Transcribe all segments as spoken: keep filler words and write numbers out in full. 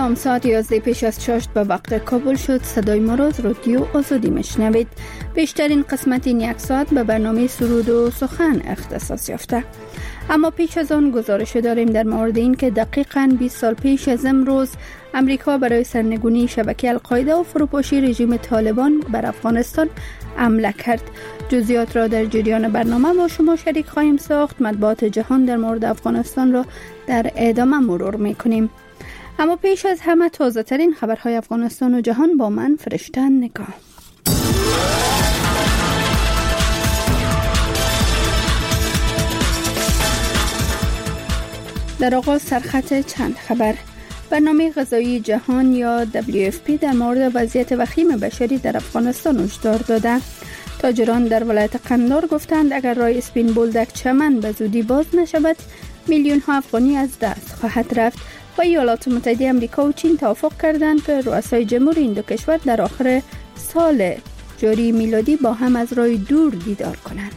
سلام، ساعت یازده پیش از چاشت به وقت کابل شد. صدای ما را از رادیو آزادی میشنوید. بیشترین قسمت این یک ساعت به برنامه سرود و سخن اختصاص یافته. اما پیش از آن گزارش داریم در مورد این که دقیقاً بیست سال پیش از امروز امریکا برای سرنگونی شبکه القاعده و فروپاشی رژیم طالبان بر افغانستان حمله کرد. جزئیات را در جریان برنامه با شما شریک خواهیم ساخت. مطبوعات جهان در مورد افغانستان را در ادامه مرور میکنیم. اما پیش از همه تازه ترین خبرهای افغانستان و جهان با من فرشته نگاه. در آغاز سرخط چند خبر. برنامه غذایی جهان یا دبلیو اف پی در مورد وضعیت وخیم بشری در افغانستان هشدار داده. تاجران در ولایت قندار گفتند اگر رای اسپین بولدک چمن به زودی باز نشود میلیون ها افغانی از دست خواهد رفت. و ایالات متحده آمریکا و چین توافق کردند که رؤسای جمهور این دو کشور در آخر سال جاری میلادی با هم از راه دور دیدار کنند.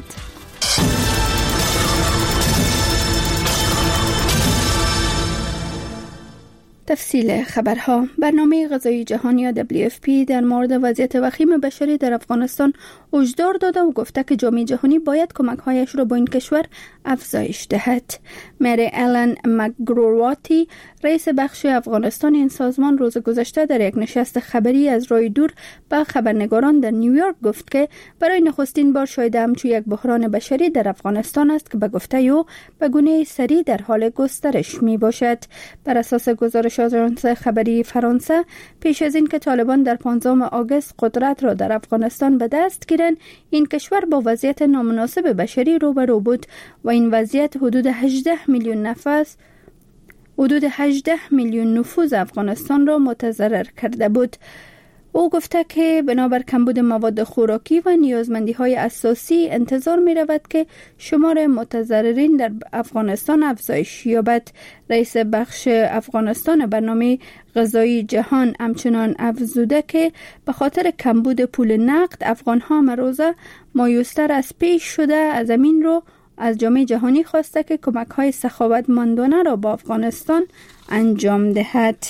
تفصیل خبرها. برنامه غذایی جهان یا دبلیو اف پی در مورد وضعیت وخیم بشری در افغانستان هشدار داده و گفته که جامعه جهانی باید کمک‌هایش را با این کشور افزایش دهد. مری الن مکگرواتی، رئیس بخش افغانستان این سازمان، روز گذشته در یک نشست خبری از راه دور به خبرنگاران در نیویورک گفت که برای نخستین بار شاید همچون یک بحران بشری در افغانستان است که به گفته او به گونه سریع در حال گسترش می باشد. بر اساس گزارش آژانس خبری فرانسه، پیش از این که طالبان در پانزدهم آگوست قدرت را در افغانستان به دست گیرند، این کشور با وضعیت نامناسب بشری روبرو بود و این وضعیت حدود هجده میلیون نفس حدود هجده میلیون نفوذ افغانستان را متضرر کرده بود. او گفته که بنابر کمبود مواد خوراکی و نیازمندی های اساسی انتظار می رود که شمار متضررین در افغانستان افزایش یابد. رئیس بخش افغانستان برنامه غذایی جهان همچنان افزوده که به خاطر کمبود پول نقد افغان ها امروزه مایوستر از پیش شده. از همین رو از جامعه جهانی خواسته که کمک های سخاوتمندانه را با افغانستان انجام دهد.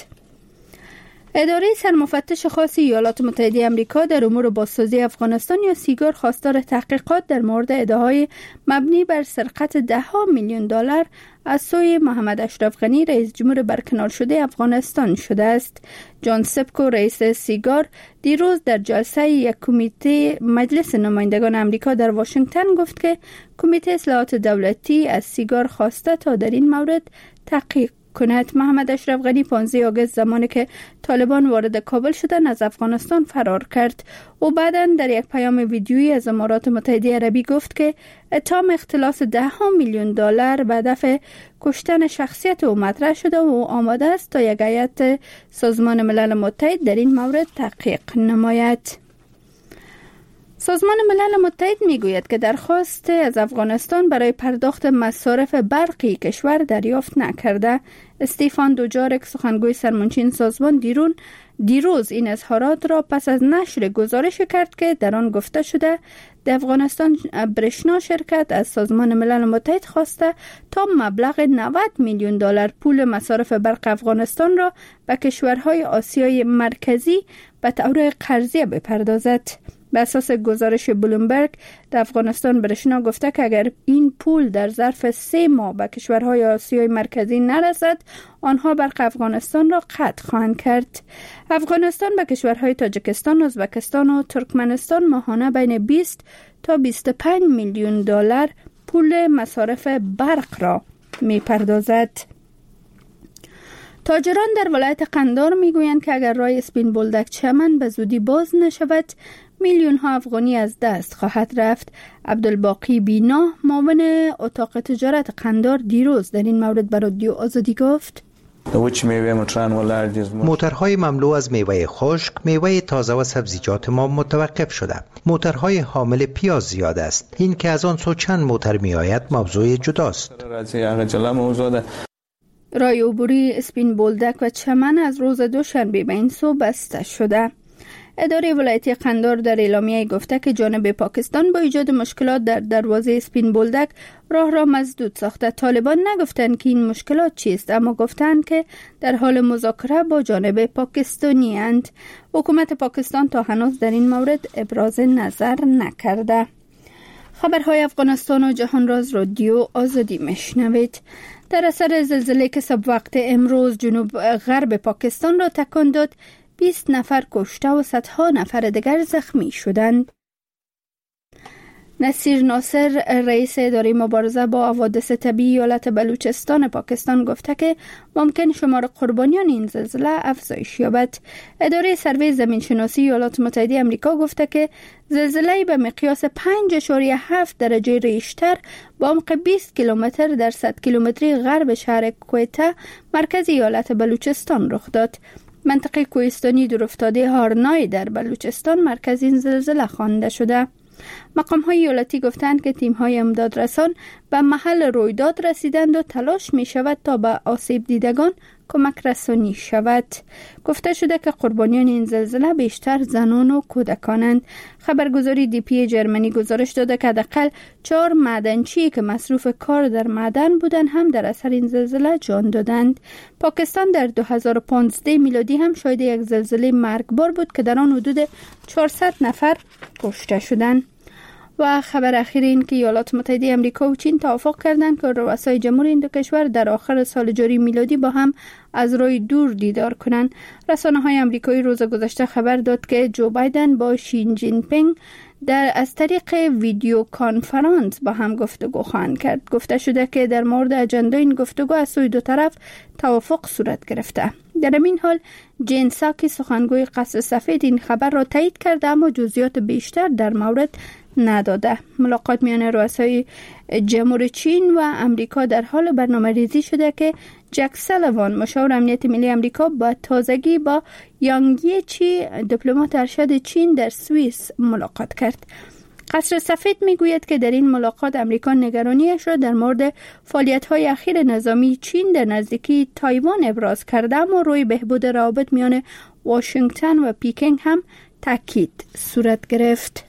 اداره سرمفتش خاص ایالات متحده آمریکا در امور بازسازی افغانستان یا سیگار خواستار تحقیقات در مورد ادعاهای مبنی بر سرقت ده ها میلیون دلار از سوی محمد اشرف غنی رئیس جمهور برکنار شده افغانستان شده است. جان سپکو، رئیس سیگار، دیروز در جلسه یک کمیته مجلس نمایندگان آمریکا در واشنگتن گفت که کمیته اصلاحات دولتی از سیگار خواسته تا در این مورد تحقیق کند. محمد اشرف غنی پانزدهم آگوست زمانی که طالبان وارد کابل شدند از افغانستان فرار کرد. او بعداً در یک پیام ویدیویی از امارات متحده عربی گفت که اتهام اختلاس ده ها میلیون دلار به هدف کشتن شخصیت او مطرح شده و او آماده است تا یک هیئت سازمان ملل متحد در این مورد تحقیق نماید. سازمان ملل متحد میگوید که درخواست از افغانستان برای پرداخت مصارف برقی کشور دریافت نکرده. استیفان دوجارک، سخنگوی سرمنشین سازمان، دیرون دیروز این اظهارات را پس از نشر گزارش کرد که در آن گفته شده در افغانستان برشنا شرکت از سازمان ملل متحد خواسته تا مبلغ نود میلیون دلار پول مصارف برق افغانستان را به کشورهای آسیای مرکزی به طور قرضه بپردازد. به اساس گزارش بلومبرگ، در افغانستان برشنا گفته که اگر این پول در ظرف سه ماه به کشورهای آسیای مرکزی نرسد، آنها برق افغانستان را قطع خواهند کرد. افغانستان به کشورهای تاجیکستان، ازبکستان و ترکمنستان ماهانه بین بیست تا بیست و پنج میلیون دلار پول مصارف برق را می‌پردازد. تاجران در ولایت قندار میگویند که اگر رای اسپین بولدک چمن به زودی باز نشود، میلیون ها افغانی از دست خواهد رفت. عبدالباقی بینا، معاون اتاق تجارت قندار، دیروز در این مورد به رادیو آزادی گفت: موترهای مملو از میوه خشک، میوه تازه و سبزیجات ما متوقف شده. موترهای حامل پیاز زیاد است. این که از آن سو چند موتر می آید موضوع جداست. رای عبوری اسپین بولدک و چمن از روز دوشنبه به این سو بسته شده. اداره ولایتی قندهار در اعلامیه گفته که جانب پاکستان با ایجاد مشکلات در دروازه سپین بولدک راه را مسدود ساخته. طالبان نگفتند که این مشکلات چیست، اما گفتند که در حال مذاکره با جانب پاکستانی اند. حکومت پاکستان تا هنوز در این مورد ابراز نظر نکرده. خبرهای افغانستان و جهان راز رادیو آزادی میشنوید. در اثر زلزله که صبح وقت امروز جنوب غرب پاکستان را تکان داد، بیست نفر کشته و صدها نفر دیگر زخمی شدند. نصیر ناصر، رئیس اداره مبارزه با حوادث طبیعی ایالت بلوچستان پاکستان گفته که ممکن شمار قربانیان این زلزله افزایش یابد. اداره سروی زمینشناسی ایالات متحده آمریکا گفته که زلزله به مقیاس پنج اشاریه هفت درجه ریشتر با عمق بیست کیلومتر در صد کیلومتری غرب شهر کویته مرکز ایالت بلوچستان رخ داد. منطقه کوهستانی دورافتاده هارنای در بلوچستان مرکز این زلزله خوانده شده. مقام‌های ایالتی گفتند که تیم‌های امدادرسان به محل رویداد رسیدند و تلاش می‌شود تا به آسیب دیدگان کمک رسانی شود. گفته شده که قربانیان این زلزله بیشتر زنان و کودکانند. خبرگزاری دی پی جرمنی گزارش داده که حداقل چهار معدنچی که مصروف کار در معدن بودند هم در اثر این زلزله جان دادند. پاکستان در دو هزار و پانزده میلادی هم شاهد یک زلزله مرگبار بود که در آن حدود چهارصد نفر کشته شدند. و خبر اخیر این که ایالات متحده آمریکا و چین توافق کردند که رؤسای جمهور این دو کشور در آخر سال جاری میلادی با هم از راه دور دیدار کنند. رسانه‌های آمریکایی روز گذشته خبر داد که جو بایدن با شی جین پینگ در از طریق ویدیو کانفرانس با هم گفتگو خواهند کرد. گفته شده که در مورد اجنده این گفتگو از سوی دو طرف توافق صورت گرفته. در این حال جین ساکی سخنگوی قصر سفید این خبر را تایید کرده اما جزئیات بیشتر در مورد نداده. ملاقات میان رؤسای جمهور چین و امریکا در حال برنامه‌ریزی شده که جک سالیوان مشاور امنیت ملی امریکا با تازگی با یانگ ییچی دیپلمات ارشد چین در سوئیس ملاقات کرد. قصر سفید میگوید که در این ملاقات امریکا نگرانیش را در مورد فعالیت‌های اخیر نظامی چین در نزدیکی تایوان ابراز کرده اما روی بهبود روابط میان واشنگتن و پکین هم تاکید صورت گرفت.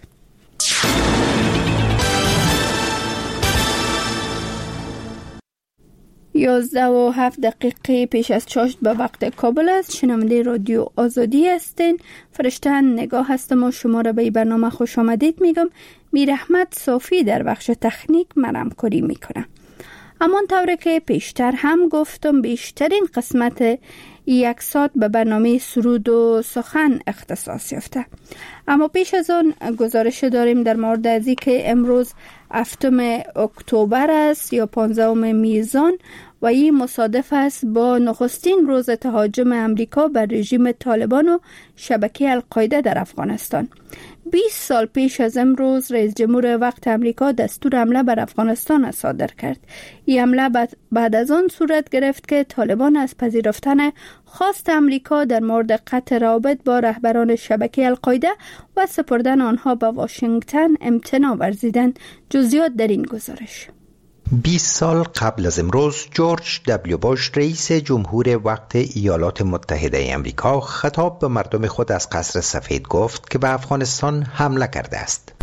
یازده و هفت دقیقه پیش از چاشت به وقت کابل است. شنونده رادیو آزادی هستین. فرشته نگاه هستم و شما را به این برنامه خوش آمدید میگم. میر احمد صافی در بخش تکنیک مرم کاری میکنه. همان طوری که پیشتر هم گفتم بیشترین قسمت یک ساعت به برنامه سرود و سخن اختصاص یافته. اما پیش از آن گزارش داریم در مورد از اینکه امروز هفتم اکتبر است یا پانزدهم میزان و این مصادف است با نخستین روز تهاجم امریکا بر رژیم طالبان و شبکه القاعده در افغانستان. بیست سال پیش از امروز رئیس جمهور وقت امریکا دستور حمله بر افغانستان صادر کرد. این حمله بعد از آن صورت گرفت که طالبان از پذیرفتن خواست امریکا در مورد قطع روابط با رهبران شبکه القاعده و سپردن آنها به واشنگتن امتناع ورزیدند. جزئیات در این گزارش. بیست سال قبل از امروز جورج دبلیو بوش رئیس جمهور وقت ایالات متحده آمریکا خطاب به مردم خود از قصر سفید گفت که به افغانستان حمله کرده است.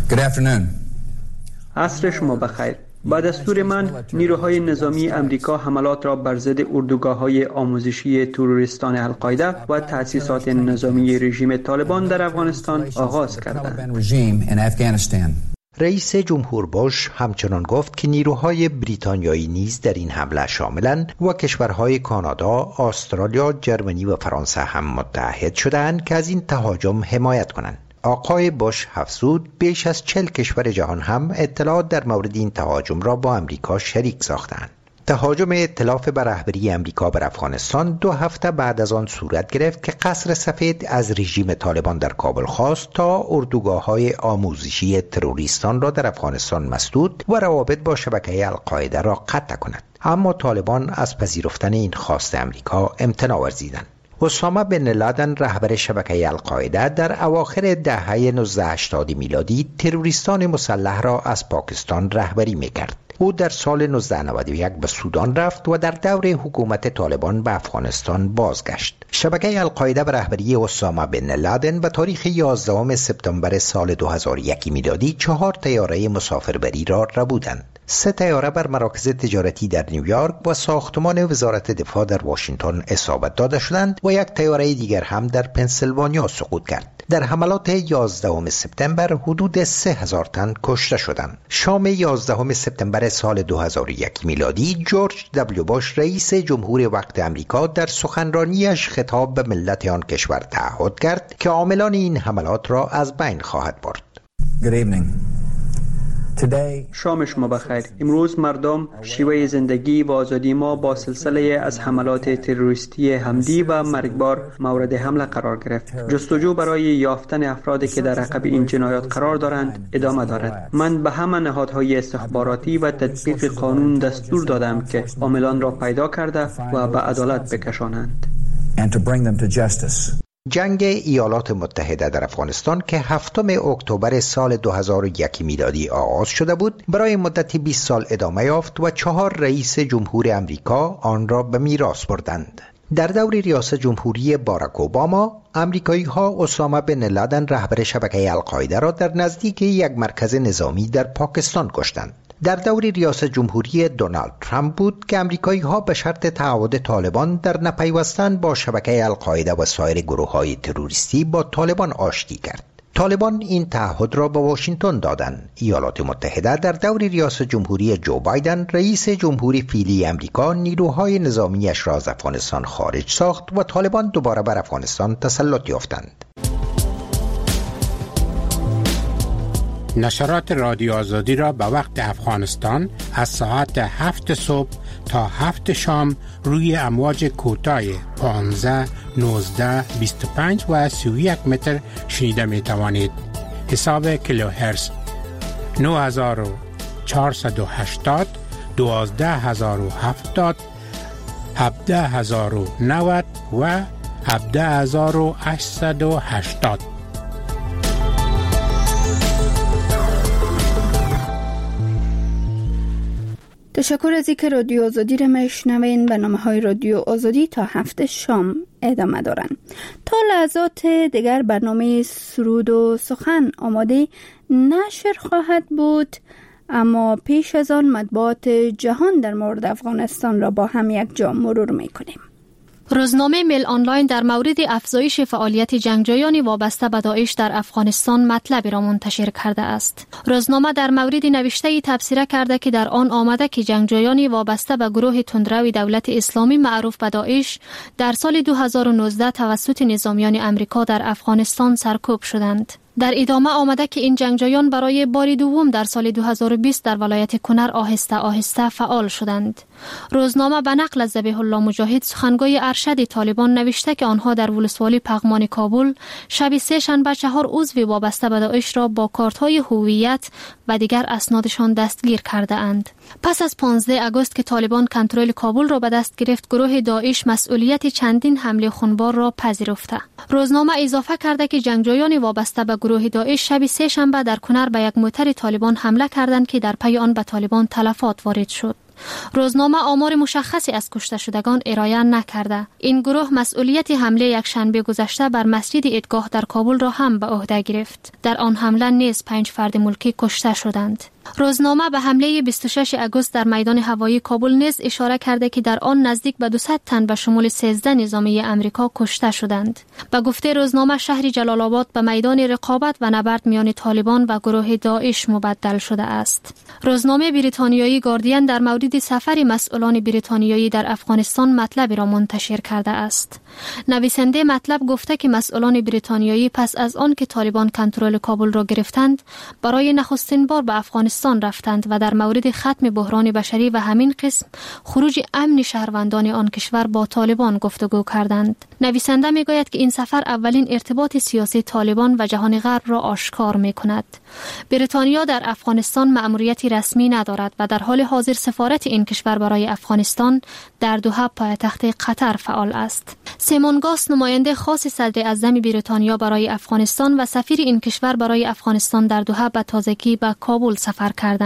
عصر شما بخیر. با دستور من نیروهای نظامی امریکا حملات را بر ضد اردوگاه‌های آموزشی تروریستان القاعده و تأسیسات نظامی رژیم طالبان در افغانستان آغاز کردند. رئیس جمهور بوش همچنان گفت که نیروهای بریتانیایی نیز در این حمله شاملند و کشورهای کانادا، استرالیا، جرمنی و فرانسه هم متحد شدند که از این تهاجم حمایت کنند. آقای بوش افزود بیش از چهل کشور جهان هم اطلاعات در مورد این تهاجم را با امریکا شریک ساختند. تهاجم ائتلاف بر رهبری امریکا بر افغانستان دو هفته بعد از آن صورت گرفت که قصر سفید از رژیم طالبان در کابل خواست تا اردوگاه‌های آموزشی تروریستان را در افغانستان مسدود و روابط با شبکه القاعده را قطع کند. اما طالبان از پذیرفتن این خواست امریکا امتناع ورزیدند. اسامه بن لادن رهبر شبکه القاعده در اواخر دهه نوزده هشتاد میلادی تروریستان مسلح را از پاکستان رهبری می‌کرد. او در سال نوزده نود و یک به سودان رفت و در دور حکومت طالبان به افغانستان بازگشت. شبکه القاعده به رهبری اسامه بن لادن به تاریخ یازدهم سپتامبر سال دو هزار و یک میلادی چهار طیاره مسافربری را ربودند. سه طیاره بر مراکز تجارتی در نیویورک و ساختمان وزارت دفاع در واشنگتن اصابت داده شدند و یک طیاره دیگر هم در پنسیلوانیا سقوط کرد. در حملات یازدهم سپتامبر حدود سه هزار تن کشته شدند. شام یازدهم سپتامبر سال دو هزار و یک میلادی جورج دبلیو باش رئیس جمهور وقت امریکا در سخنرانیش خطاب به ملت آن کشور تعهد کرد که عاملان این حملات را از بین خواهد برد. Good evening. شام شما بخیر. امروز مردم شیوه زندگی و آزادی ما با سلسله از حملات تروریستی حمدی و مرگبار مورد حمله قرار گرفت. جستجو برای یافتن افرادی که در عقب این جنایات قرار دارند ادامه دارد. من به همه نهادهای استخباراتی و تطبیق قانون دستور دادم که عاملان را پیدا کرده و به عدالت بکشانند. جنگ ایالات متحده در افغانستان که هفتم اکتبر سال دو هزار و یک میلادی آغاز شده بود، برای مدت بیست سال ادامه یافت و چهار رئیس جمهور امریکا آن را به میراث بردند. در دور ریاست جمهوری باراک اوباما، امریکایی ها اسامه بن لادن رهبر شبکه القاعده را در نزدیک یک مرکز نظامی در پاکستان کشتند. در دور ریاست جمهوری دونالد ترامپ بود که امریکایی ها به شرط تعهد طالبان در نپیوستن با شبکه القاعده و سایر گروه های تروریستی با طالبان آشتی کرد. طالبان این تعهد را به واشنگتن دادند. ایالات متحده در دور ریاست جمهوری جو بایدن رئیس جمهوری فعلی امریکا نیروهای نظامیش را از افغانستان خارج ساخت و طالبان دوباره بر افغانستان تسلط یافتند. نشرات رادیو آزادی را به وقت افغانستان از ساعت هفت صبح تا هفت شام روی امواج کوتاه پانزده، نوزده، بیست و پنج و سی و یک متر شنیده می توانید. حساب کیلوهرتز نه هزار و چهارصد و هشتاد، دوازده هزار و هفتاد، هفده هزار و نود و هفده هزار و هشتصد و هشتاد. تشکر از اینکه رادیو آزادی را میشنوین. برنامه‌های رادیو آزادی تا هفت شام ادامه دارند. تا لحظات دیگر برنامه سرود و سخن آماده نشر خواهد بود، اما پیش از آن مطبوعات جهان در مورد افغانستان را با هم یک جا مرور می‌کنیم. روزنامه میل آنلاین در مورد افزایش فعالیت جنگجویان وابسته به داعش در افغانستان مطلبی را منتشر کرده است. روزنامه در مورد نوشته‌ای تبصره کرده که در آن آمده که جنگجویان وابسته به گروه تندرو دولت اسلامی معروف به داعش در سال دو هزار و نوزده توسط نظامیان امریکا در افغانستان سرکوب شدند. در ادامه آمده که این جنگجویان برای بار دوم در سال دو هزار و بیست در ولایت کنر آهسته آهسته فعال شدند. روزنامه به نقل از ذبیح الله مجاهد سخنگوی ارشد طالبان نوشته که آنها در ولسوالی پغمان کابل شب سه شنبه چهار عضو وابسته به داعش را با کارت‌های هویت و دیگر اسنادشان دستگیر کرده اند. پس از پانزده آگوست که طالبان کنترل کابل را به دست گرفت، گروه داعش مسئولیت چندین حمله خونبار را پذیرفته. روزنامه اضافه کرده که جنگجویان وابسته به گروه داعش شب سه شنبه در کنر به یک موتر طالبان حمله کردند که در پی آن به طالبان تلفات وارد شد. روزنامه آمار مشخصی از کشته شدگان ارائه نکرده. این گروه مسئولیت حمله یک شنبه گذشته بر مسجد عیدگاه در کابل را هم به عهده گرفت. در آن حمله نیز پنج فرد ملکی کشته شدند. روزنامه به حمله بیست و شش آگوست در میدان هوایی کابل نیز اشاره کرده که در آن نزدیک به دویست تن به شمول سیزده نظامی امریکا کشته شدند. به گفته روزنامه شهر جلال آباد به میدان رقابت و نبرد میان طالبان و گروه داعش مبدل شده است. روزنامه بریتانیایی گاردین در مورد سفر مسئولان بریتانیایی در افغانستان مطلبی را منتشر کرده است. نویسنده مطلب گفته که مسئولان بریتانیایی پس از آن که طالبان کنترل کابل را گرفتند برای نخستین بار به افغانستان رفتند و در مورد ختم بحران بشری و همین قسم خروج امن شهروندان آن کشور با طالبان گفتگو کردند. نویسنده میگوید که این سفر اولین ارتباط سیاسی طالبان و جهان غرب را آشکار میکند. بریتانیا در افغانستان مأموریتی رسمی ندارد و در حال حاضر سفارت این کشور برای افغانستان در دوحه پایتخت قطر فعال است. سیمون گاس نماینده خاص صدر اعظم بریتانیا برای افغانستان و سفیر این کشور برای افغانستان در دوحه به تازگی به کابل سفر کردند.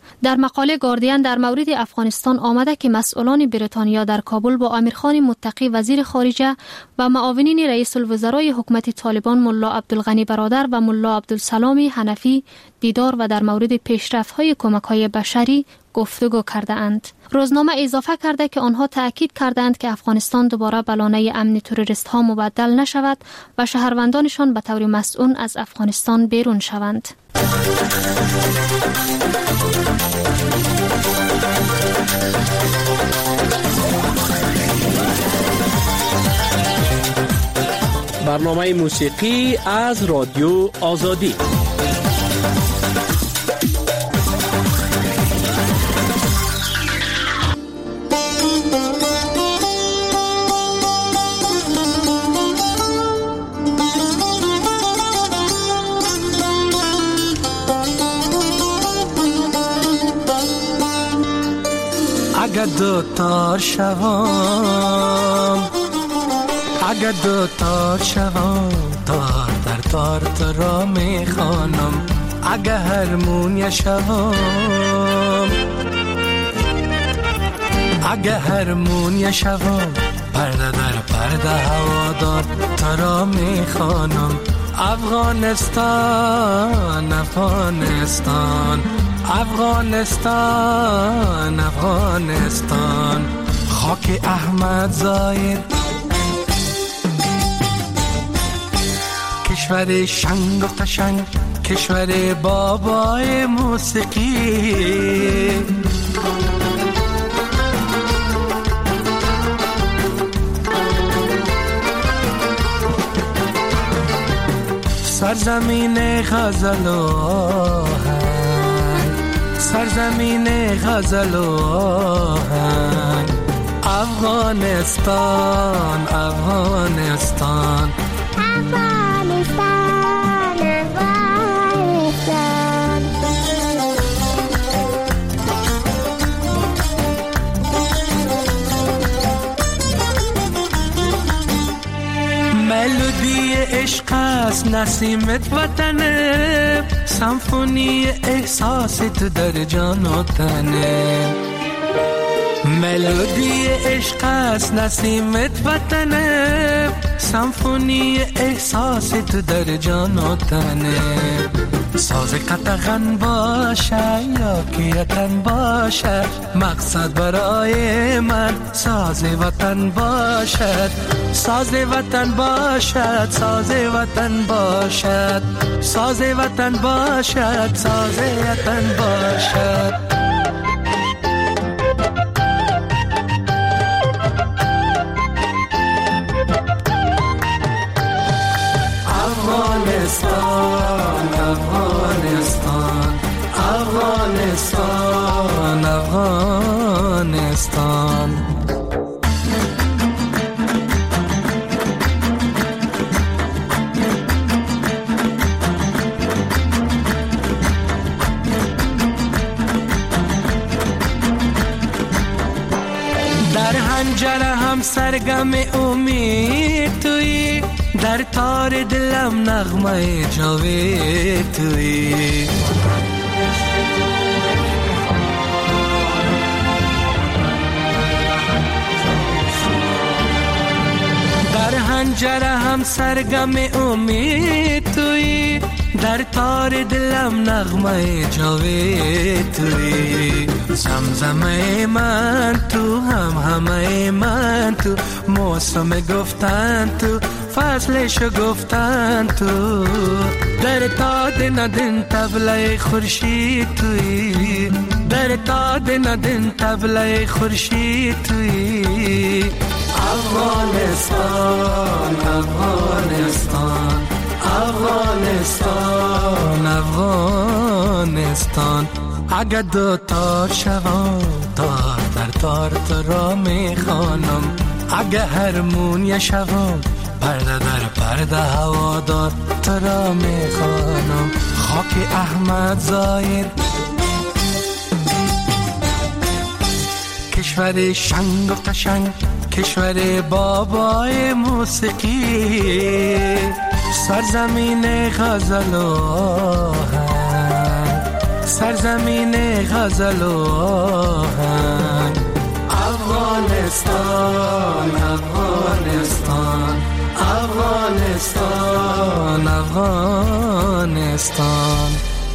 در مقاله گاردین در مورد افغانستان آمده که مسئولان بریتانیا در کابل با امیرخان متقی وزیر خارجه و معاونین رئیس الوزرای حکومت طالبان ملا عبدالغنی برادر و ملا عبدالسلام حنفی دیدار و در مورد پیشرفت‌های کمک‌های بشری گفتگو کرده اند. روزنامه اضافه کرده که آنها تأکید کردند که افغانستان دوباره به لانه امن تروریست ها مبدل نشود و شهروندانشان به طور مسئول از افغانستان بیرون شوند. برنامه موسیقی از رادیو آزادی. اگه دو تار شوام، اگه دو تار شوام، تار در تار تو را میخوانم. اگه هرمونیا شوام، اگه هرمونیا شوام، پرده در پرده هوادار تو را میخوانم. افغانستان افغانستان افغانستان افغانستان، خاک احمد زاید، کشور شنگ و قشنگ، کشور بابای موسیقی. سرزمین غزل و آهنگ، سرزمین غزل و آهنگ، افغانستان افغانستان افغانستان افغانستان. ملودی عشق است نسیمت وطنه، سمفونی احساس تو در جان و تنه. ملودی عشق است نسیمت وطنه، سمفونی احساس تو در جان و تنه. ساز قطغن باشه یا کیتن باشه، مقصد برای من ساز وطن باشد. ساز وطن باشد، ساز وطن باشد، ساز وطن باشد، ساز وطن باشد. افغانستان افغانستان افغانستان افغانستان. در حنجره هم سرگم امید تویی، در تار دلم نغمه جاوید تویی. در حنجره هم سرگم امید تویی، در تار دلم نغمه جاوید تویی. زمزمه من تو، هم همه من تو، موسم گفتن تو، فصلشو گفتن تو. در تاد ندن طبله خورشید تویی، در تاد ندن طبله خورشید تویی. افغانستان افغانستان افغانستان افغانستان. اگه دو تار شوام، تار در تار تو را میخوانم. اگه هرمونیا شوام، پرده در پرده هوادار تو را میخوانم. خاک احمد زاید، کشور شنگ و قشنگ، کشور بابای موسیقی. سرزمین غزل و آهنگ، سرزمین غزل و آهنگ. افغانستان افغانستان افغانستان افغانستان.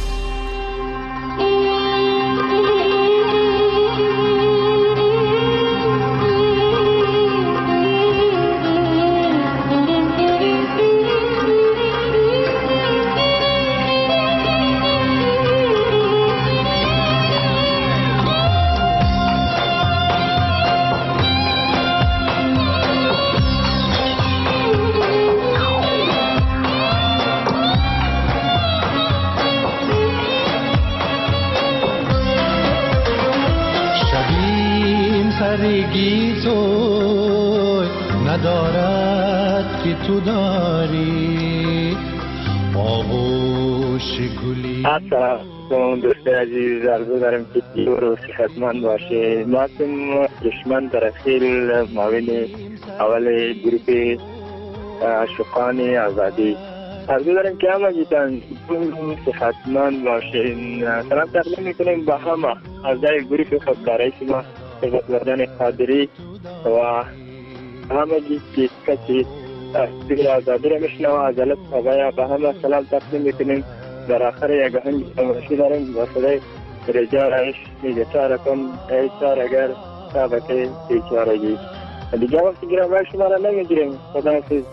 ندارد که تو داری آغوش گلی. السلام دوست عزیز، عرض دارم که دور و صحتمند باشه. ما هم دشمن ترخیل معاون اول گروپ عاشقان آزادی. عرض دارم که همه جیتان دور صحتمند باشه. سلام تقدیم میکنیم با همه اعضای گروپ خودکارای شما سید مردان قادری و همه جیت کسی دیر آزادی را میشنوه. عجلت خواهی با همه سلام تقدیم میکنیم. در آخر یک هنگ سمرشی داریم با صدای رجا رایش میگه چاره کن ای چاره گر سابقه بیچارگی. دیگه وقتی گرم باید شما را نمیگیریم. خدا حافظ.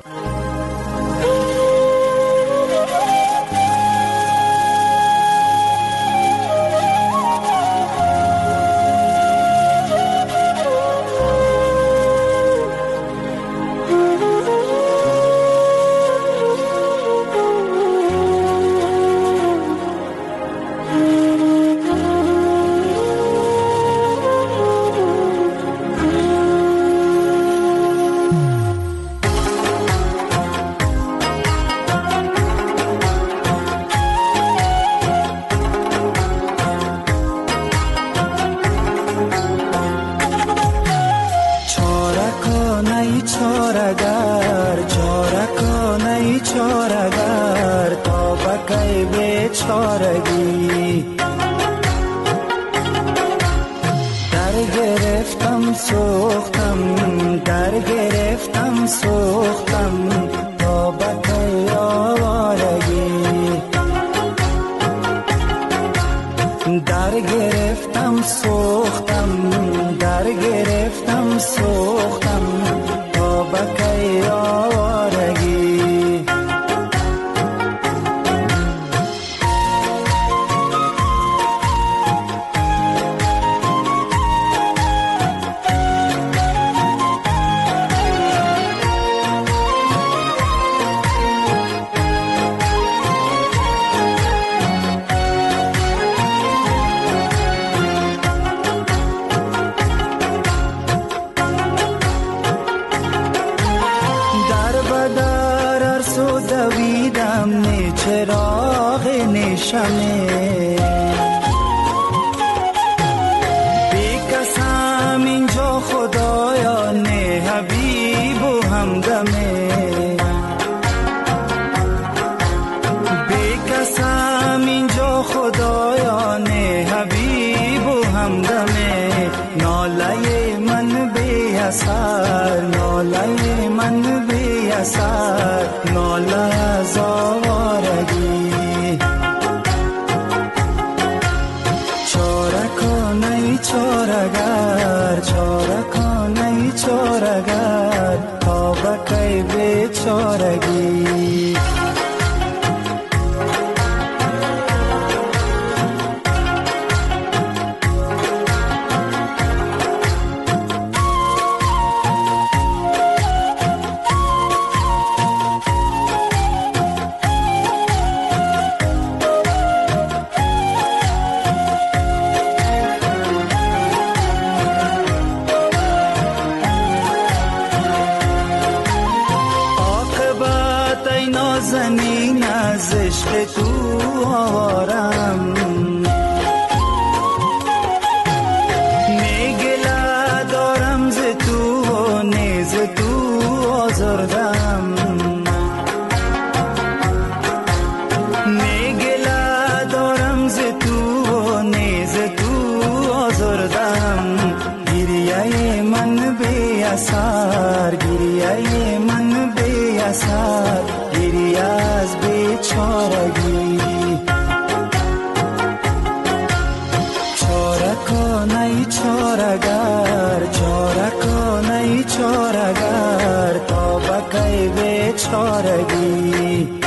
کن ای چارگر، چاره کن ای چارگر، تا بکی بیچارگی.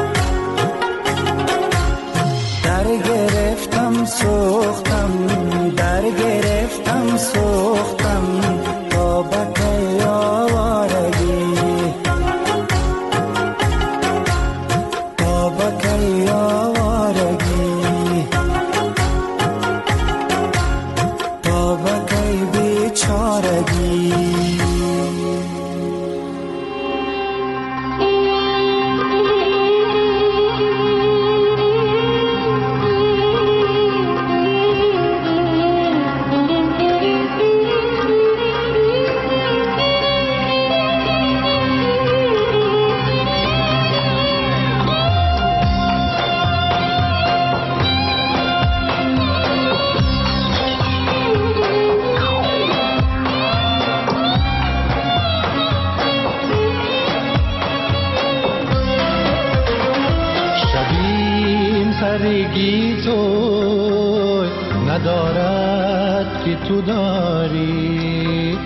در گرفتم سوختم، در گرفتم سوختم، تا بکی آوارگی، تا بکی آوارگی، تا بکی بیچارگی. سرگی تو ندارد که تو داری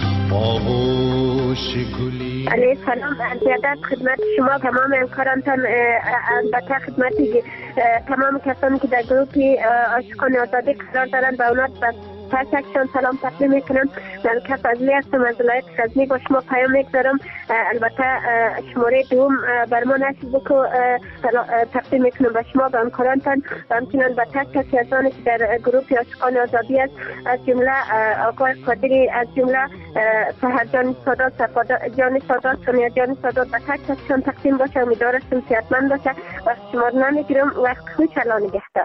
آغوش گلی. علیه سلام، زیادت خدمت شما تمام همکارانتان، البته خدمت تمام کسانی که در گروه عاشقان آزادی قرار دارند و اونات تشکرشان سلام تقدیم میکنم. ملکه فضلی هستم از ولایت غزنی، با شما پیام میگذارم. البته شماره دوم بر ما نصیب بکو تقدیم میکنم به شما، به همکارانتان و همچنان به تک کسی از آنی که در گروه عاشقان آزادی است، از جمله آقای قادری، از جمله سحر جان سادات، جان سادات، سونیا جان سادات، به تک کسیشان تقدیم باشه. امیدوارم صحتمند باشه. وقت شما رو نمیگیرم، وقت خوش، الله نگهدار.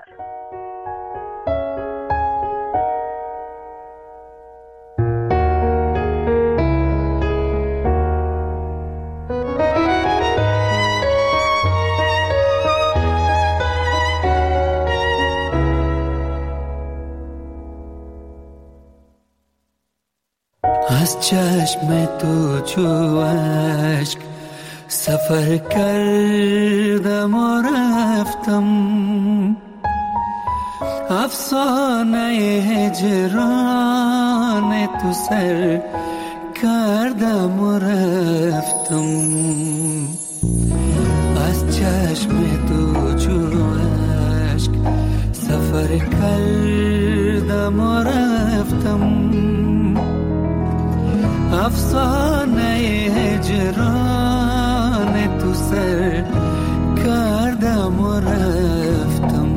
از چشم تو چو اشک سفر کردم و رفتم، افسانه هجران تو سر کردم و رفتم. از چشم تو چو اشک سفر کردم و رفتم، افسانه هجران تو سر کردم و رفتم.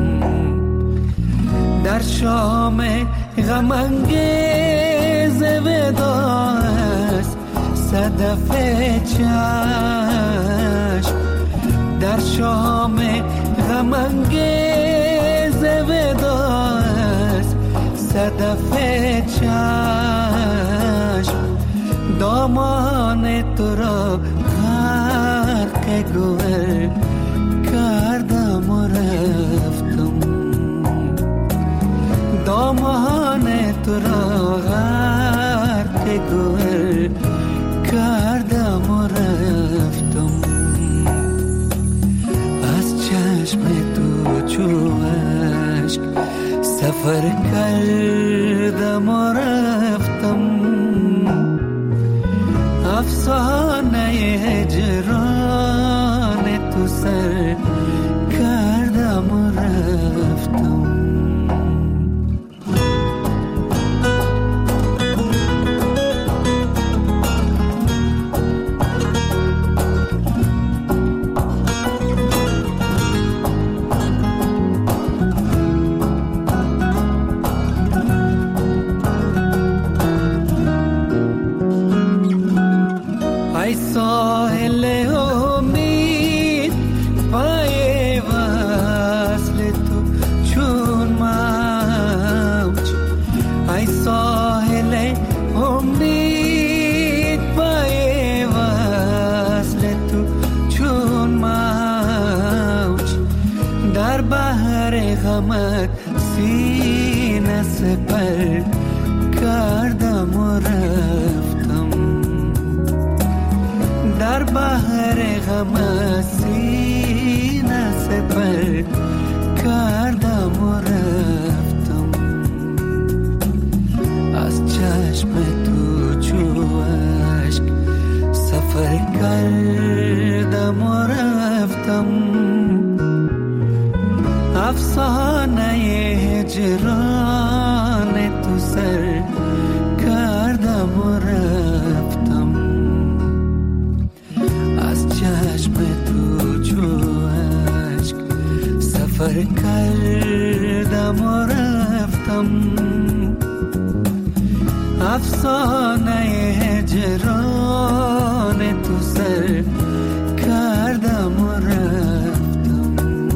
در شام غم انگیز ودا است صدف چشم، در شام غم انگیز ودا است صدف چشم. دامان تو را غرق گوهر کردم و رفتم، دامان تو را غرق گوهر کردم و رفتم. از چشم تو چو اشک سفر کردم و رفتم، افسانه هجران تو سر کردم و رفتم. ای ساحل امید پای وصل تو چون موج، ای ساحل امید پای وصل تو چون موج. در بحر غمت سینه سپر کردم و رفتم، در بحر غم سینه سپر کردم و رفتم. رفتم، افسانه هجران تو سر کردم و رفتم،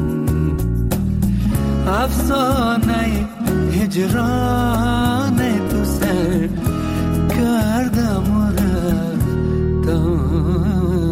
افسانه هجران تو سر کردم و رفتم.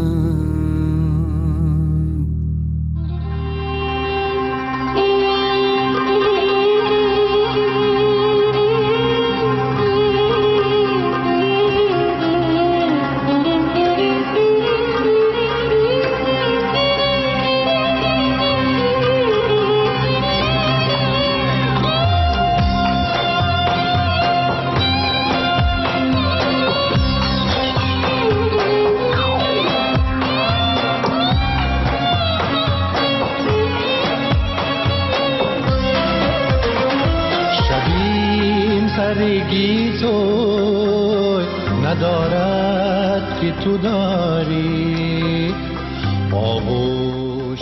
سرگی تو ندارد که تو داری آغوش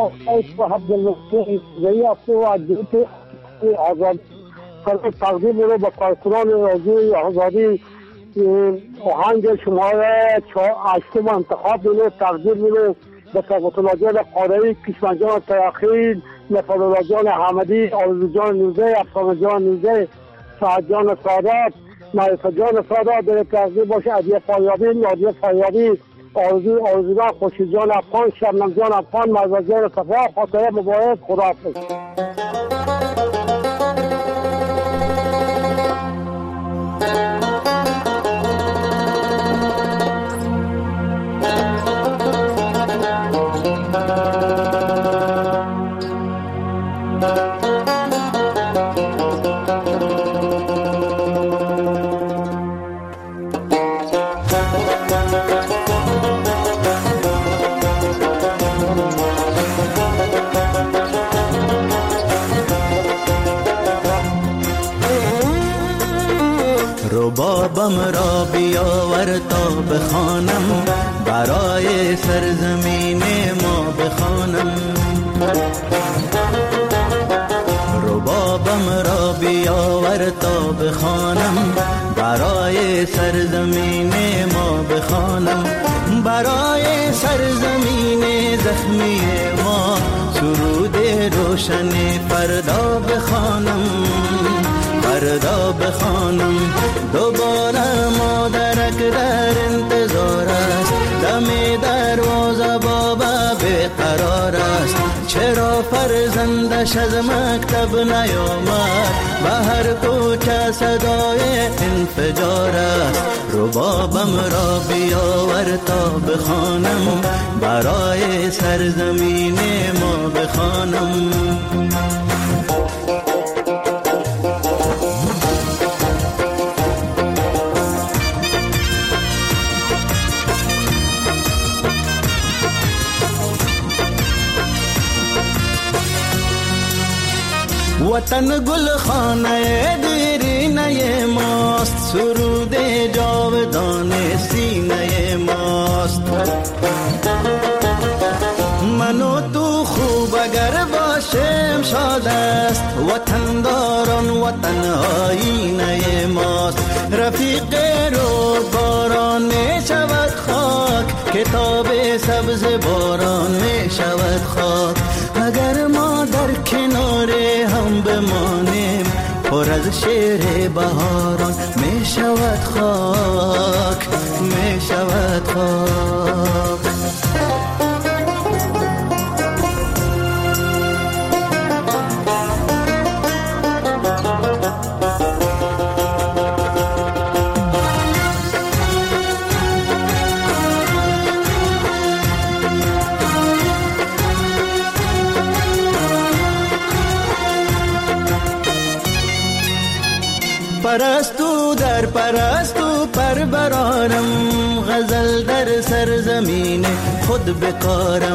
تقدیم رو به کارکنان رادیوی آزادی آهنگ شماره هشتم انتخاب رو تقدیم رو به سقوط جان قادری، کشمن جان ترخیل، نفر جان حمدی، آرزو جان نوزه، افسانه جان نوزه، سعد جان سادات، معرفت جان سادات، در تقدیم باشه عدیه فایابی، نادیه فایابی، آرزو آرزوگان خوشی جان افغان، شبنم جان افغان، مرزا جان صفا، خاطره مبارک، خداحافظ. ربابم را بیاور تا بخوانم، برای سرزمین ما بخوانم. ربابم را بیاور تا بخوانم، برای سرزمین ما بخوانم. برای سرزمین زخمی ما سرود روشن فردا بخوانم، فردا بخوانم. دوباره مادرک در انتظار است، دم دروازه بابا بیقرار است. چرا فرزندش از مکتب نیامد، به هر کوچه صدای انفجار است. ربابم را بیاور تا بخوانم، برای سرزمین ما بخوانم. وطن گل خانه دیرینه ماست، سرود جاودان سینه ماست. من و تو خوب اگر باشیم شاد است، وطن داران وطن آینه ماست. رفیق رو باران می شود خاک، کتاب سبز باران می شود خاک. اگر ما در کنار هم بمانیم، پر از شعر بهاران می شود خاک، می شود خاک. پرستو در پرستو پر برارم، غزل در سرزمین خود بکارم.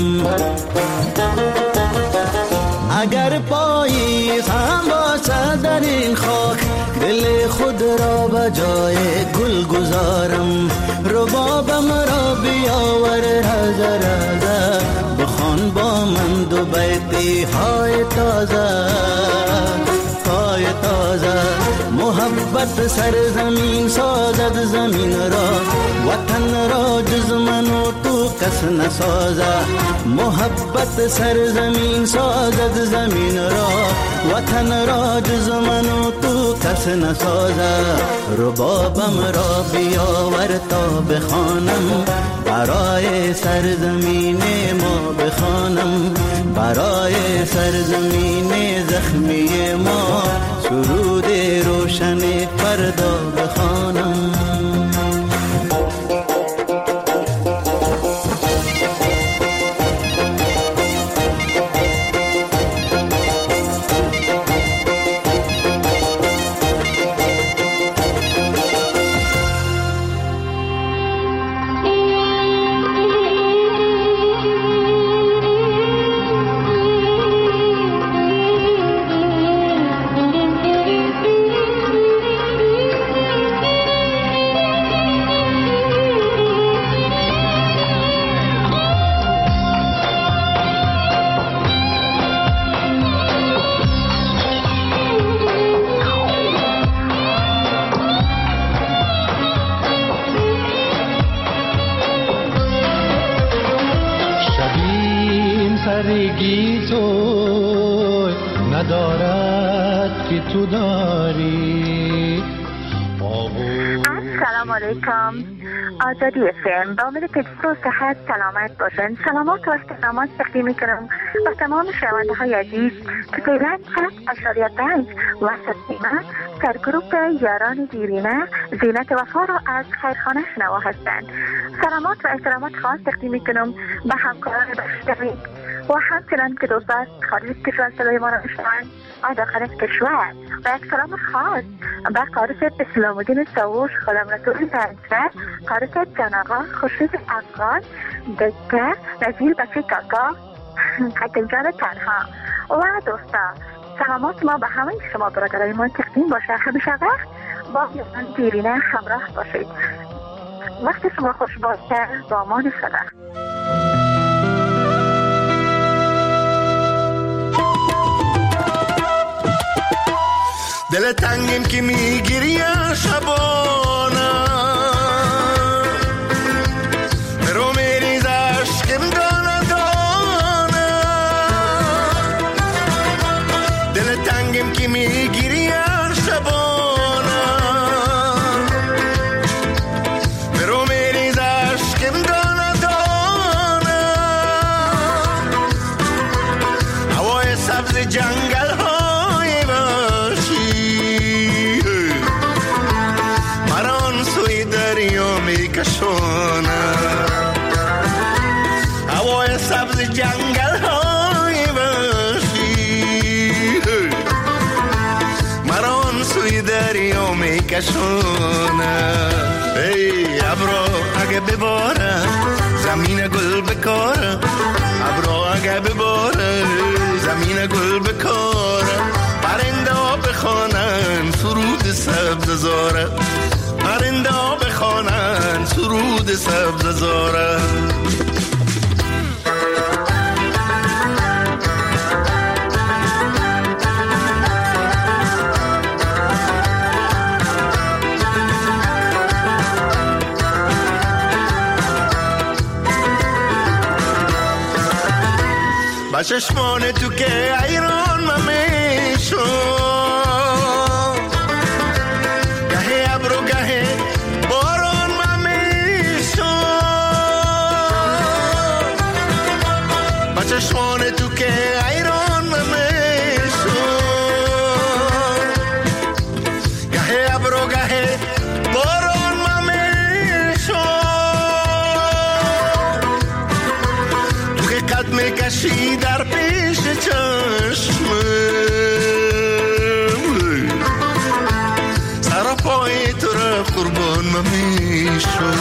اگر پاییز هم باشد در این خاک، دل خود را به جای گل گذارم. ربابم را بیاور رزه رزه، بخوان با من دو بیتی های تازه، های تازه. محبت سرزمین سازد زمین را، وطن را جز من و تو کس نسازد. محبت سرزمین سازد زمین را، وطن را جز من و تو کس نسازد. ربابم را بیاور تا بخوانم، برای سرزمین ما بخوانم، برای سرزمین زخمی ما سرود روشن فردا بخوانم. سرگی تو ندارد که تو داری. السلام علیکم. آزادی فیلم با امید که جسم و صحت سلامت باشند. سلامات و استقامت تقدیم میکنم و تمام شنونده های عزیز که فعلا صد اشاریه پنج وسط نیمه در گروپ یاران دیرینه زینت وفا را از خیرخانه شنوا هستند. سلامات و احترامات خاص تقدیم میکنم به همکاران بشتری و همچنان که دوستان خارج کشور صدای ما را میشنوند و داخل کشور، و یک سلام خاص به قارس اسلام الدین ساووش، خالم رسول پنجره، قارس جان آقا، خورشید افغان، دکتر نزیل بچه کاکا، حکم جان تنها و دوستان. سلامات ما به همه شما برادرای ما تقدیم باشه. همیشه وقت با یاران دیرینه همراه باشید. وقت شما خوش باشه. با امان خدا. دل تنگیم که میگیری شبانه، برو میریز عشقم دانه دانه. دل تنگیم که میگیری شبانه، برو میریز عشقم دانه دانه. هوای سبز جنگل های میکشونه، هوای سبز جنگل های وحشی مران سوی دریا میکشونه. ای ابرو اگه بباره زمین گل بکاره، ابرو اگه بباره زمین گل بکاره. پرنده ها بخوانن سرود سبز زاره، پرنده ها بخوانن سرود سبز زاره. با چشمان تو که ایران ممیشو، گهه ابرو گهه باران ممیشو. با چشمان تو که ایران ممیشو، گهه ابرو گهه باران ممیشو. تو که قد میکشی در پیش چشمه، سر پای تو را قربان ممیشو.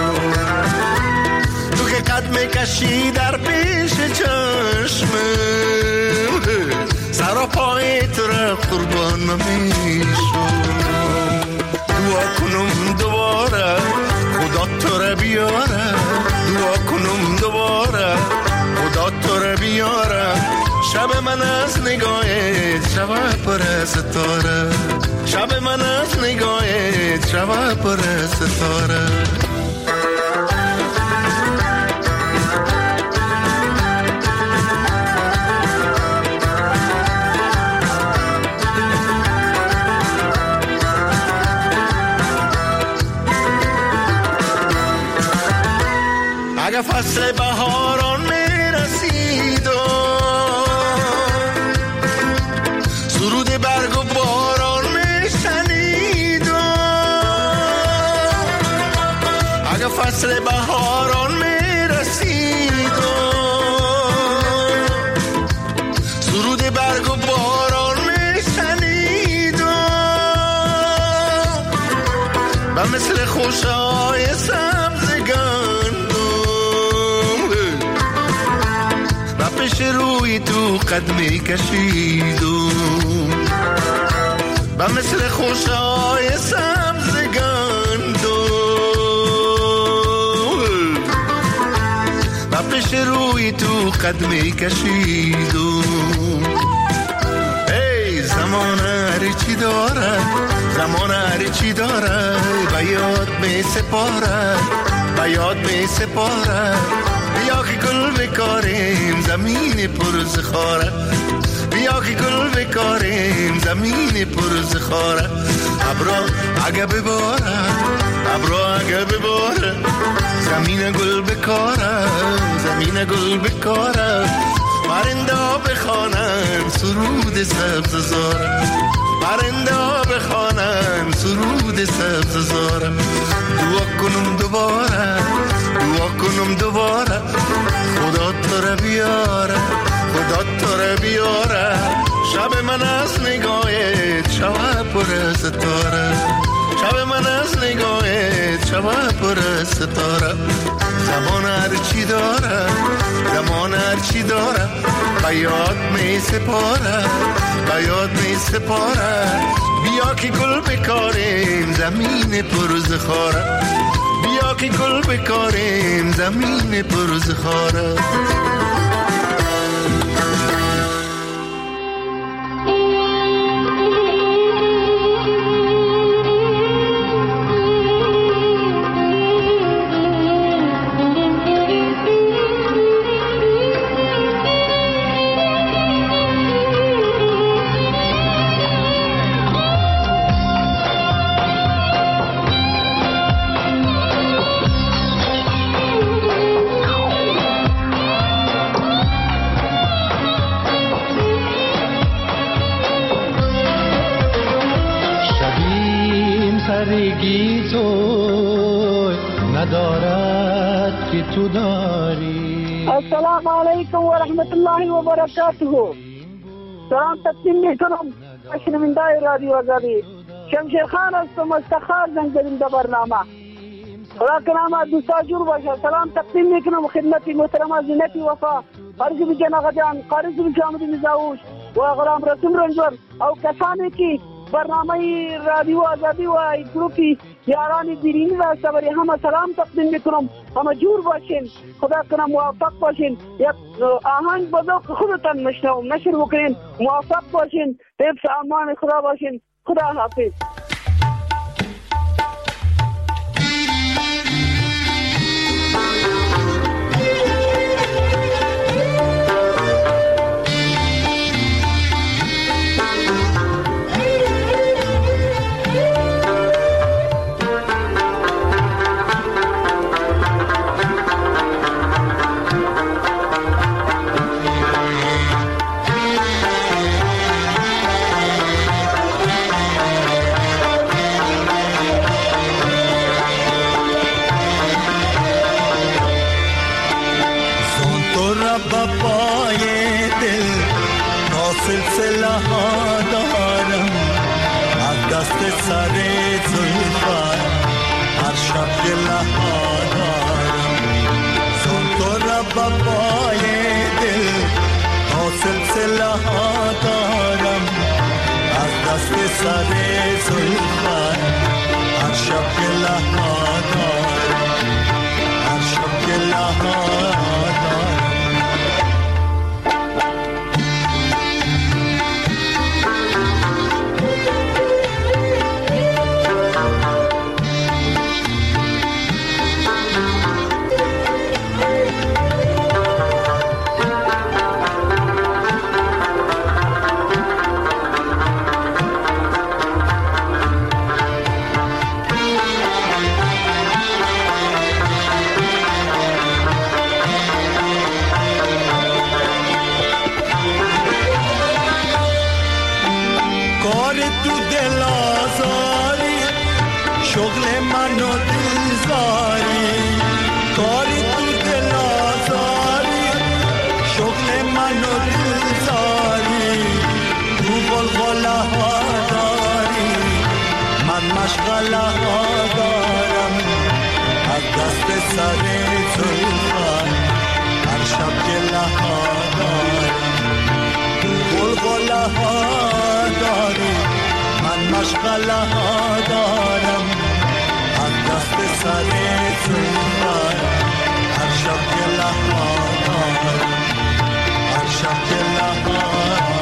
تو که قد میکشی در پیش چشمه، سر پای تو را قربان ممیشو. دعا کنم دوباره خدا تو را بیاره، دعا کنم دوباره خدا تو را بیاره. شب من از نگاه شود پر ستاره، شب من از نگاهت شود پر ستاره. اگه فصل بهاران میرسید و سرود برگ و باران میشنید و اگه فصل بهاران میرسید و سرود برگ و باران میشنید و و مثل خوشهای سبزگان پیش روی تو قدمی کشیدم و مثل خوشهای سبزگان دو و پیش روی تو قدمی کشیدم. ای زمان هر چی داره، زمان هر چی داره به یاد می سپاره، به یاد می سپاره. بیا که گل بکاریم زمین پرزخاره، بیا که گل بکاریم زمین پرزخاره. ابرا اگه بباره، ابرا اگه بباره زمین گل بکاره، زمین گل بکاره. پرنده بخوانن سرود سبززاره، پرنده بخوانن سرود سبززاره. دعا کنم دوباره، دعا کنم دوباره خدا تو را بیاره، خدا تو را بیاره. شب من از نگاهت شب پر ستاره، شب من از نگاهت شب پر ستاره. زمان هر چی داره، زمان هر چی داره به یاد می سپاره، به یاد می سپاره. بیا که گل بکاریم زمین پرزخاره، بیا که گل بکاریم زمین پرزخاره. سرگی تو ندارد که تو داری. السلام علیکم و رحمت الله و برکاته. سلام تقدیم میکنم شنونده رادیو آزادی. شمشیر خان هستم از تخار زنگ زدیم در برنامه. خدا کنامه دوستا جور باشه. سلام تقدیم میکنم خدمت محترمه زینت وفا، قارض بجان آقا جان، قارض بجامد نزاوش و غلام رسول رنجور او کسانی که برنامه رادیو آزادی و گروپی یاران دیرینی را سبری همه سلام تقدیم میکنم. همه جور باشین، خدا کنم موفق باشین. یک آهنگ بذوق خودتان مشنوم نشر بکنین، موفق باشین، حفظ امان خدا باشین. خدا حافظ. سر زلفت هر شب لها دارم، زن تو را بابای دل تا سلسله ها دارم. از دست سر زلفت هر شب لها دارم، هر شب لها دارم. دل آزاری، شغل من و دلزاری، کاری تو دل آزاری، شغل من و دلزاری، تو غلغله ها داری، من مشغله ها دارم، از دست سر زلفت هر شب گله ها دارم، تو غلغله ها داری، من مشغله ها دارم، از دست سر زلفت هر شب گله ها دارم، هر شب گله ها دارم.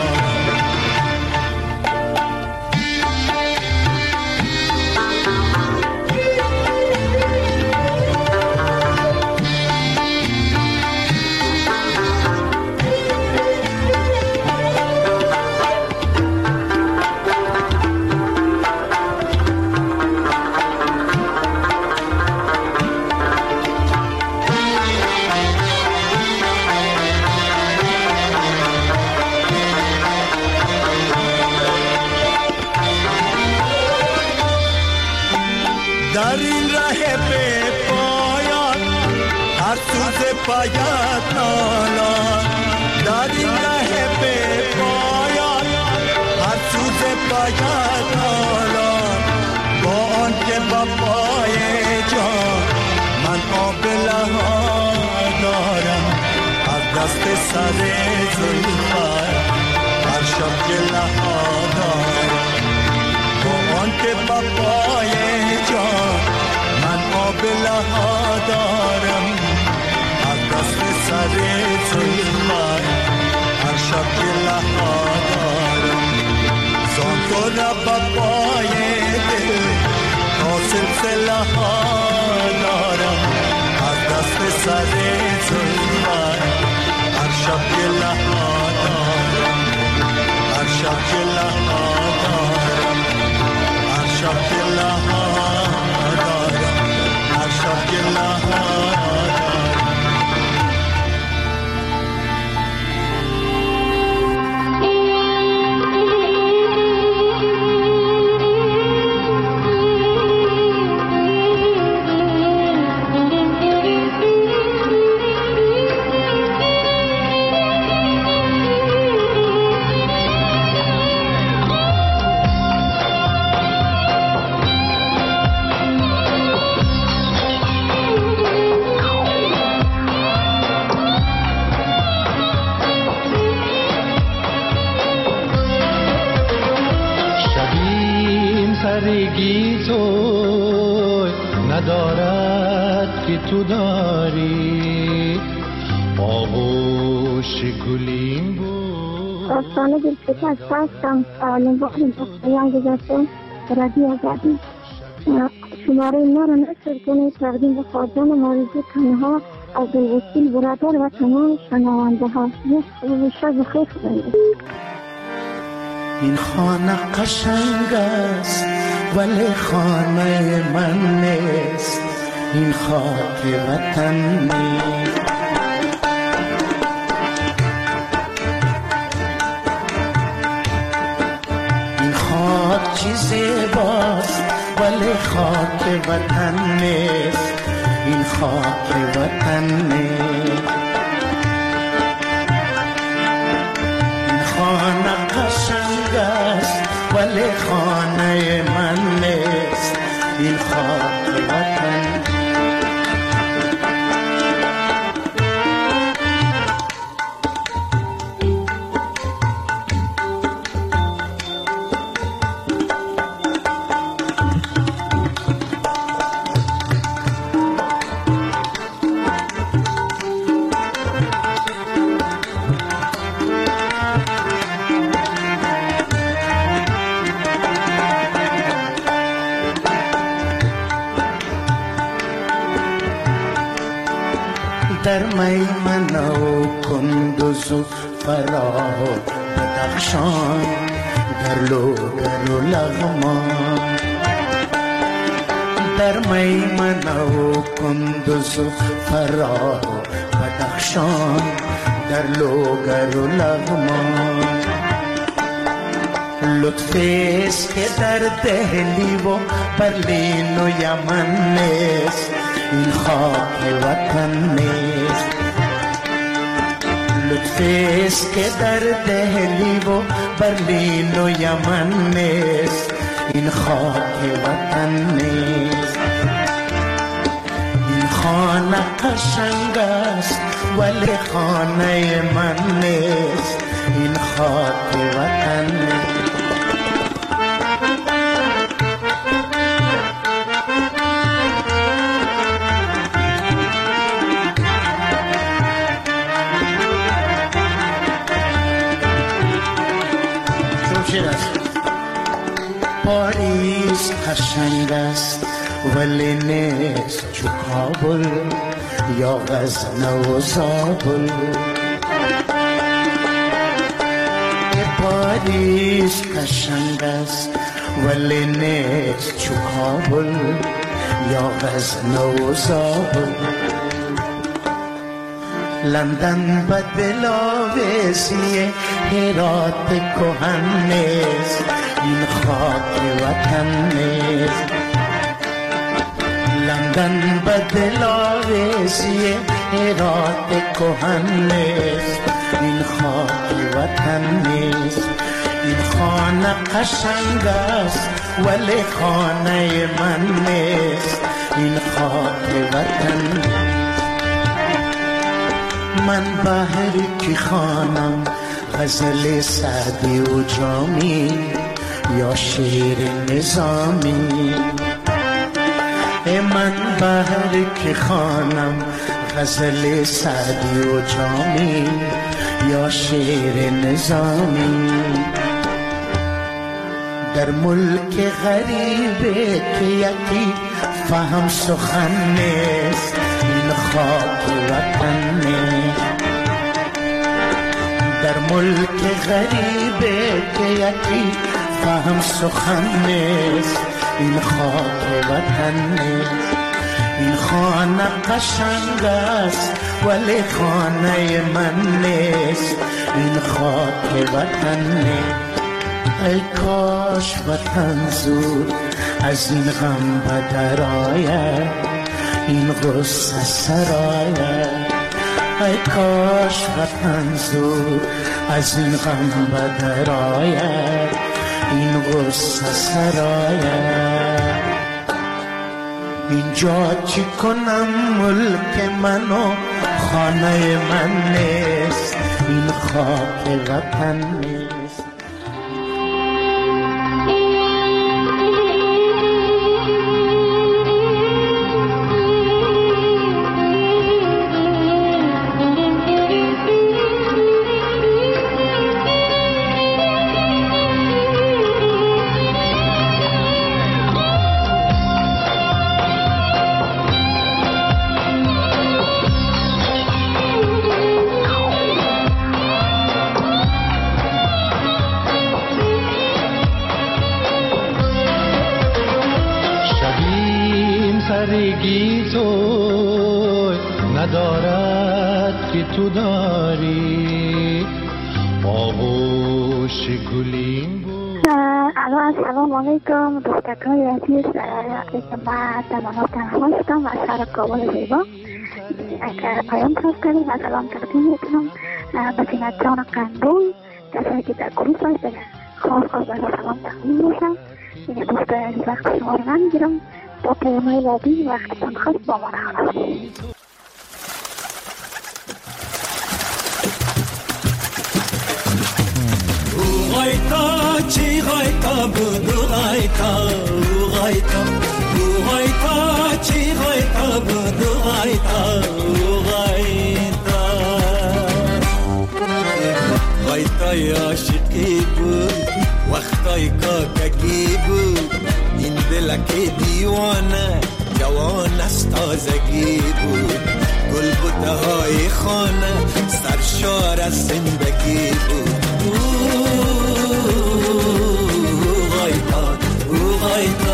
در این ره به پایان هر سوز پایت نالان، در این ره به پایان هر سوز پایت نالان، با آن که با پای جان من آبله ها دارم، از دست سر زلفت هر شب گله ها دارم، با آن که با پای جان من آبله ها دارم، از دست سر زلفت هر شب گله ها دارم، زان تو را با پای دل تا سلسله ها دارم، از دست سر زلفت هر شب گله ها دارم، هر شب گله ها دارم، هر شب گله ها دارم، هر شب گله ها دارم. سرگی تو ندارد که تو داری، آغوش گلیم بود. آستانه دلپیکت هستم، اولین بار دختریان گذاشتم رادیو زدیم. شماره ما را نشر کنید، تقدیم به خواجان ماریزی تنها از دلوسیل برادر و تمام شنوانده ها. یک شب خیلی کنید. این خانه قشنگ است ولی خانه من نیست، این خاک وطن نیست. این خاک چی زیباست ولی خاک وطن نیست، این خاک وطن نیست. این خانه قشنگ است ولی خانه من نیست، این خاک وطن. در میمنه و کندوز و فراه و بدخشان، در لوگر و لغمان. در میمنه و کندوز و فراه و بدخشان، در لوگر و لغمان. لطفیست که در دهلی و برلین و یمن نیست، این خاک وطن نیست. لطفیست که در دهلی و برلین و یمن نیست، این خاک وطن نیست. این خانه قشنگ است ولی خانه من نیست، این خاک وطن نیست. پاریس قشنگ است ولی نیست چو کابل یا غزنه و زابل. پاریس قشنگ است ولی نیست چو کابل یا غزنه و زابل. لندن به دلاویزی هرات کهن نیست، این خاک وطن نیست. لندن به دلاویزی هرات کهن نیست، این خاک وطن نیست. این خانه قشنگ است ولی خانه من نیست، این خاک وطن نیست. من بهر کی خوانم غزل سعدی و جامی یا شعر نظامی؟ من بهر کی خوانم غزل سعدی و جامی یا شعر نظامی؟ در ملک غریبه که یکی فهم سخن نیست، این خاک وطن نیست. در ملک غریبه که یکی فهم سخن نیست، این خاک وطن نیست. این خانه قشنگ است ولی خانه من نیست، این خاک وطن نیست. ای کاش وطن زود از این غم بدر آید، این غصه سراید. ای کاش وطن زود از این غم بدر آید، این غصه سراید. اینجا چی کنم ملک من و خانه من نیست، این خاک وطن نیست. سرگی تو ندارد که تو داری آغوش گلیم بود. السلام علیکم دوستکای عزیز، من در مناطق هستم از شهر کابل زیبا. اگر پیام خواست کردیم و سلام تقدیم میکنم به زینت جان قندون، کسایی که در گروه هست خواست خواست برای سلام تقدیم میشم. این دوست عزیز وقت شما رو نمیگیرم، با پیامهای بعدی وقتتان خواست با ما نخواست. غایتا چی غایتا بود غایتا غایتا غایتا چی غایتا بود غایتا غایتا غایتای عاشقی بود وقتای کاکگی بود این دلک دیوانه جوان است تازگی بود گل بوته های خانه سرشار از زندگی بود غایتا غایتا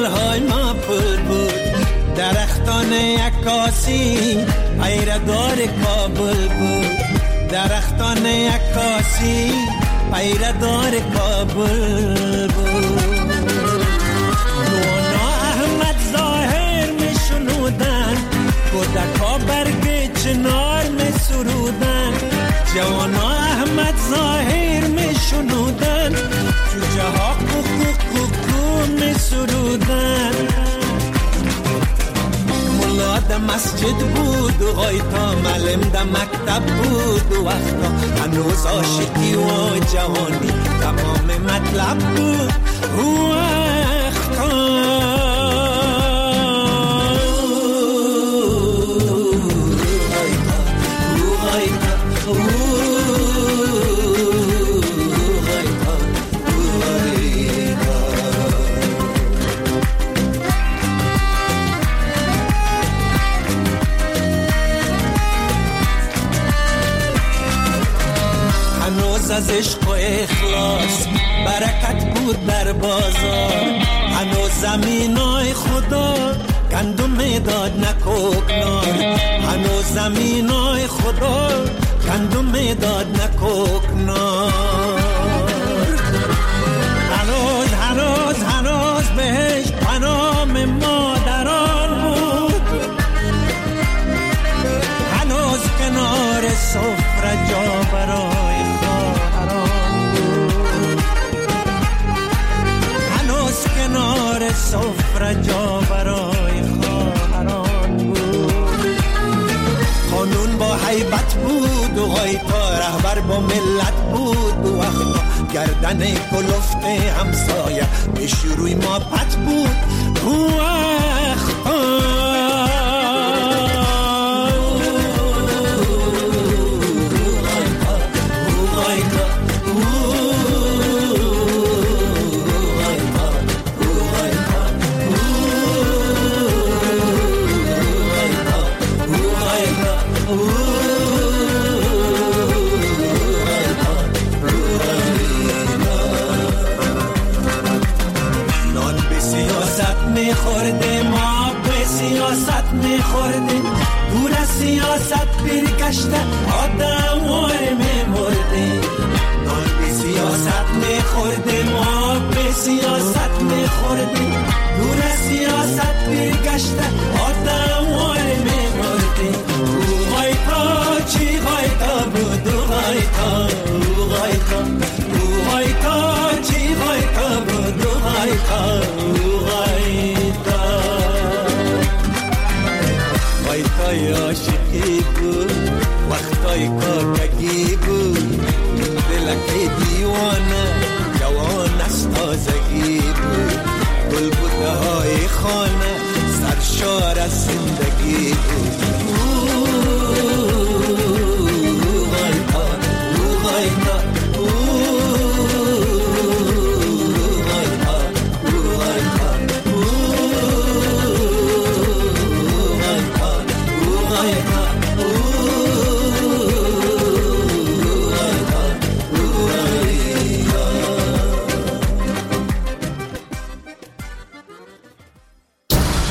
بازارهای ما پر بود، درختان عکاسی پیردار کابل بود، درختان عکاسی پیردار کابل بود. نوانا احمد ظاهر می شنودن، کودکا برگ چنار می سرودن، جوانا احمد ظاهر می شنودن، جوجه ها کوکو کوکو می سرودن. ملا ده مسجد بود و غایتا، معلم ده مکتب بود و وقتا، هنوز عاشقی و جوانی تمام مطلب بود و وقتا. از عشق و اخلاص برکت بود در بازار، هنوز زمینای خدا گندم داد نکوکنار، هنوز زمینای خدا گندم داد نکوکنار. هنوز هنوز هنوز بهش پنام مادران بود، هنوز کنار سفره جا برای کنار سفره جا برای خواهران بود. قانون با حیبت بود و غایتا رهبر با ملت بود و وقتا گردن کلفت همسایه به شروع ما پت بود و وقتا. میخورده ما به سیاست میخورده، دور از سیاست برگشته آدم واره میمرده. نان به سیاست میخورده ما به سیاست میخورده، دور از سیاست برگشته آدم واره میمرده. او غایتا چی غایتا بود او غایتا، او غایتا او غایتا چی غایتا بود او غایتا، او غایتا غایتای عاشقی بود، وقتای کارگی بود، دلک دیوانه جوان از تازگی بود، گل بوده های خانه سرشار از زندگی بود.